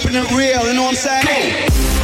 keeping it real, you know what I'm saying?